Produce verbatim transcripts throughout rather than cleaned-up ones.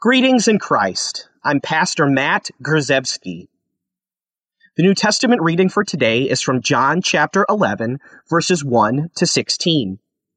Greetings in Christ. I'm Pastor Matt Grzebski. The New Testament reading for today is from John chapter eleven, verses one to sixteen.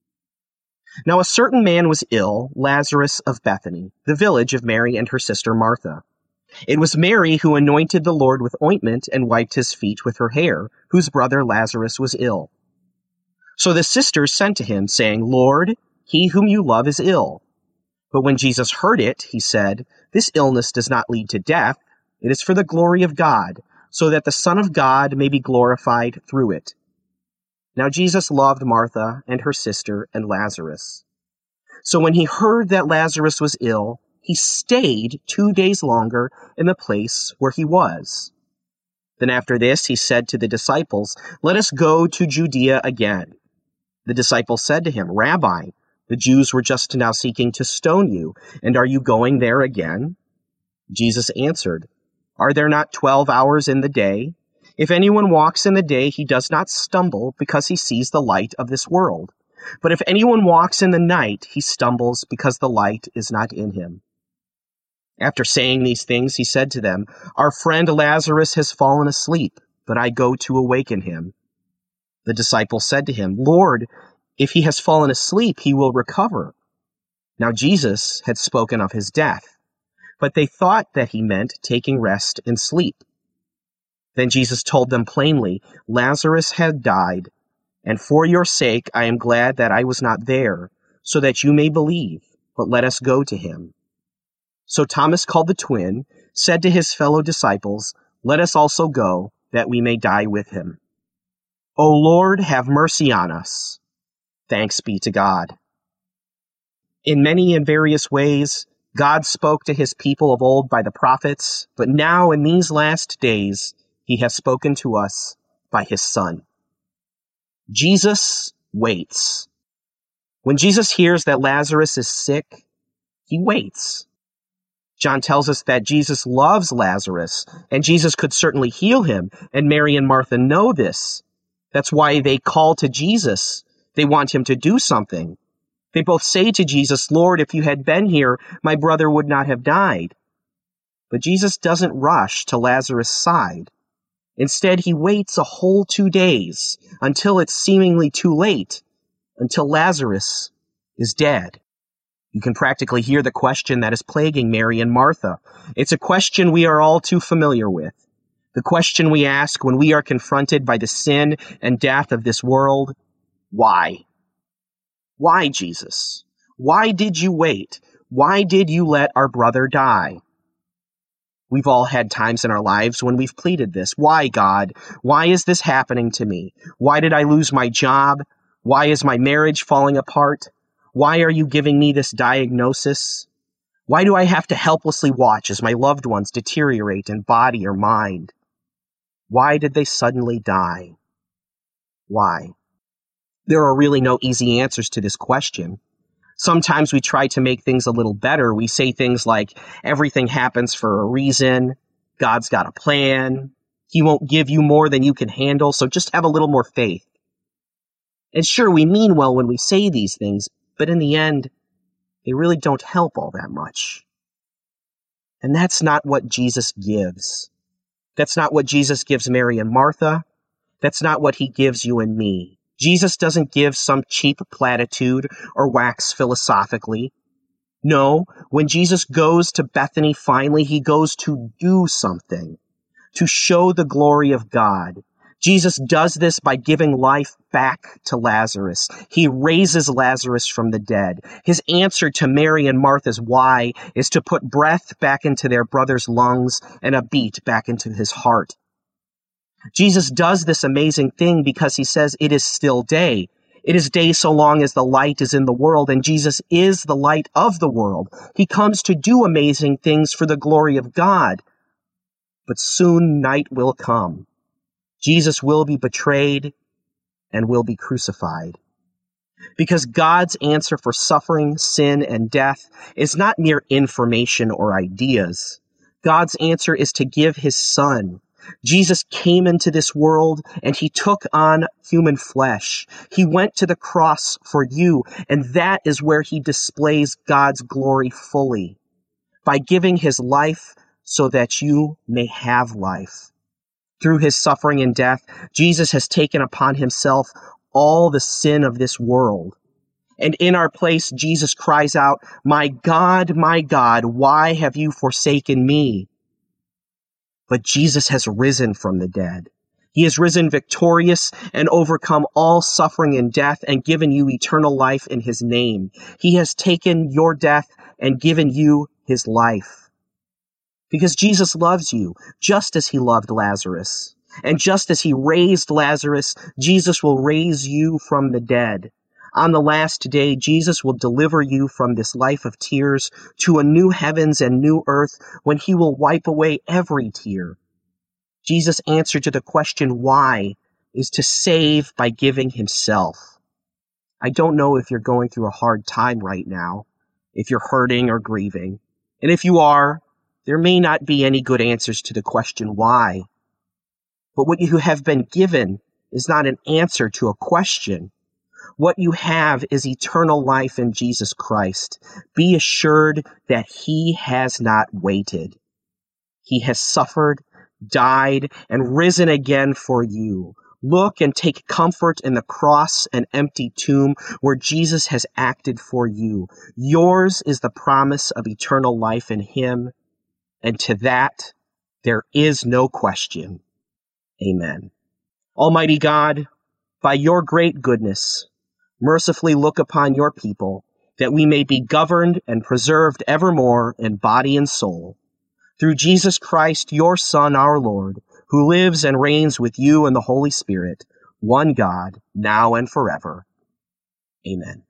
Now a certain man was ill, Lazarus of Bethany, the village of Mary and her sister Martha. It was Mary who anointed the Lord with ointment and wiped his feet with her hair, whose brother Lazarus was ill. So the sisters sent to him, saying, Lord, he whom you love is ill. But when Jesus heard it, he said, This illness does not lead to death. It is for the glory of God, so that the Son of God may be glorified through it. Now Jesus loved Martha and her sister and Lazarus. So when he heard that Lazarus was ill, he stayed two days longer in the place where he was. Then after this, he said to the disciples, Let us go to Judea again. The disciples said to him, Rabbi, the Jews were just now seeking to stone you, and are you going there again? Jesus answered, Are there not twelve hours in the day? If anyone walks in the day, he does not stumble because he sees the light of this world. But if anyone walks in the night, he stumbles because the light is not in him. After saying these things, he said to them, Our friend Lazarus has fallen asleep, but I go to awaken him. The disciples said to him, Lord, if he has fallen asleep, he will recover. Now Jesus had spoken of his death, but they thought that he meant taking rest in sleep. Then Jesus told them plainly, Lazarus had died, and for your sake I am glad that I was not there, so that you may believe, but let us go to him. So Thomas, called the twin, said to his fellow disciples, Let us also go, that we may die with him. O Lord, have mercy on us. Thanks be to God. In many and various ways, God spoke to his people of old by the prophets, but now in these last days, he has spoken to us by his Son. Jesus waits. When Jesus hears that Lazarus is sick, he waits. John tells us that Jesus loves Lazarus, and Jesus could certainly heal him, and Mary and Martha know this. That's why they call to Jesus. They want him to do something. They both say to Jesus, Lord, if you had been here, my brother would not have died. But Jesus doesn't rush to Lazarus' side. Instead, he waits a whole two days until it's seemingly too late, until Lazarus is dead. You can practically hear the question that is plaguing Mary and Martha. It's a question we are all too familiar with. The question we ask when we are confronted by the sin and death of this world. Why? Why, Jesus? Why did you wait? Why did you let our brother die? We've all had times in our lives when we've pleaded this. Why, God? Why is this happening to me? Why did I lose my job? Why is my marriage falling apart? Why are you giving me this diagnosis? Why do I have to helplessly watch as my loved ones deteriorate in body or mind? Why did they suddenly die? Why? There are really no easy answers to this question. Sometimes we try to make things a little better. We say things like, everything happens for a reason. God's got a plan. He won't give you more than you can handle, so just have a little more faith. And sure, we mean well when we say these things, but in the end, they really don't help all that much. And that's not what Jesus gives. That's not what Jesus gives Mary and Martha. That's not what he gives you and me. Jesus doesn't give some cheap platitude or wax philosophically. No, when Jesus goes to Bethany finally, he goes to do something, to show the glory of God. Jesus does this by giving life back to Lazarus. He raises Lazarus from the dead. His answer to Mary and Martha's why is to put breath back into their brother's lungs and a beat back into his heart. Jesus does this amazing thing because he says it is still day. It is day so long as the light is in the world, and Jesus is the light of the world. He comes to do amazing things for the glory of God. But soon night will come. Jesus will be betrayed and will be crucified. Because God's answer for suffering, sin, and death is not mere information or ideas. God's answer is to give his Son. Jesus came into this world and he took on human flesh. He went to the cross for you, and that is where he displays God's glory fully. by giving his life so that you may have life. Through his suffering and death, Jesus has taken upon himself all the sin of this world. And in our place, Jesus cries out, "My God, my God, why have you forsaken me?" But Jesus has risen from the dead. He has risen victorious and overcome all suffering and death and given you eternal life in his name. He has taken your death and given you his life. Because Jesus loves you, just as he loved Lazarus. And just as he raised Lazarus, Jesus will raise you from the dead. On the last day, Jesus will deliver you from this life of tears to a new heavens and new earth when he will wipe away every tear. Jesus' answer to the question why is to save by giving himself. I don't know if you're going through a hard time right now, if you're hurting or grieving. And if you are, there may not be any good answers to the question why. But what you have been given is not an answer to a question. What you have is eternal life in Jesus Christ. Be assured that he has not waited. He has suffered, died, and risen again for you. Look and take comfort in the cross and empty tomb where Jesus has acted for you. Yours is the promise of eternal life in him, and to that there is no question. Amen. Almighty God, by your great goodness, mercifully look upon your people, that we may be governed and preserved evermore in body and soul. Through Jesus Christ, your Son, our Lord, who lives and reigns with you in the Holy Spirit, one God, now and forever. Amen.